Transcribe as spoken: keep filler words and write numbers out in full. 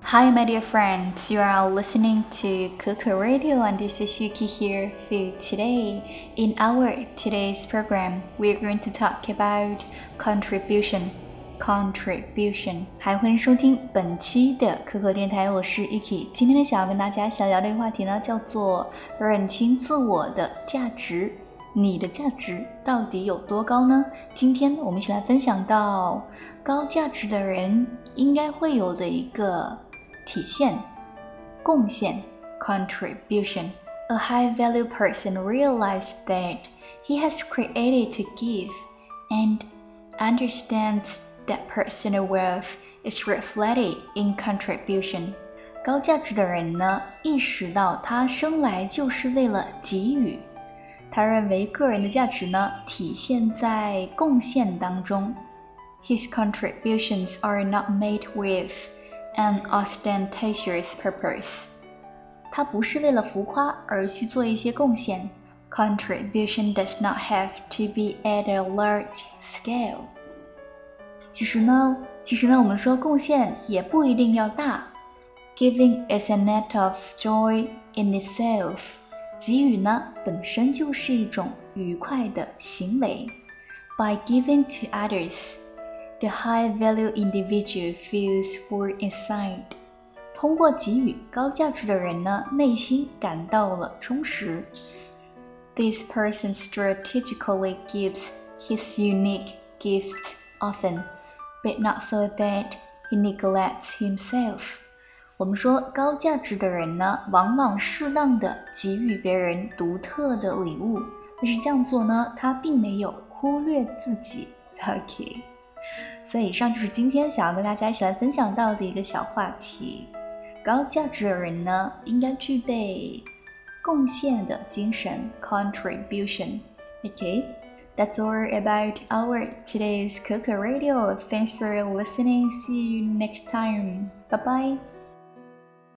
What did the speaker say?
Hi, my dear friends. You are listening to Coco Radio, and this is Yuki here for you today. In our today's program, we are going to talk about contribution. Contribution. 还欢迎收听本期的可可电台，我是 Yuki。今天呢，想要跟大家想聊的一个话题呢，叫做认清自我的价值。你的价值到底有多高呢？今天我们一起来分享到高价值的人应该会有的一个体现，贡献 contribution. A high-value person realized that he has created to give and understands that personal worth is reflected in contribution. 高价值的人呢，意识到他生来就是为了给予。他认为个人的价值呢，体现在贡献当中。His contributions are not made with an ostentatious purpose. 他不是为了浮夸而去做一些贡献。Contribution does not have to be at a large scale. 其实呢，其实呢，我们说贡献也不一定要大。Giving is an act of joy in itself. 给予呢，本身就是一种愉快的行为。By giving to others, the high-value individual feels full inside. 通过给予，高价值的人呢，内心感到了充实。This person strategically gives his unique gifts often, but not so that he neglects himself.我们说高价值的人呢，往往适当的给予别人独特的礼物，但是这样做呢，他并没有忽略自己。OK， 所以以上就是今天想要跟大家一起来分享到的一个小话题。高价值的人呢，应该具备贡献的精神 contribution. OK，That's all about our today's Coco Radio. Thanks for listening. See you next time. Bye bye.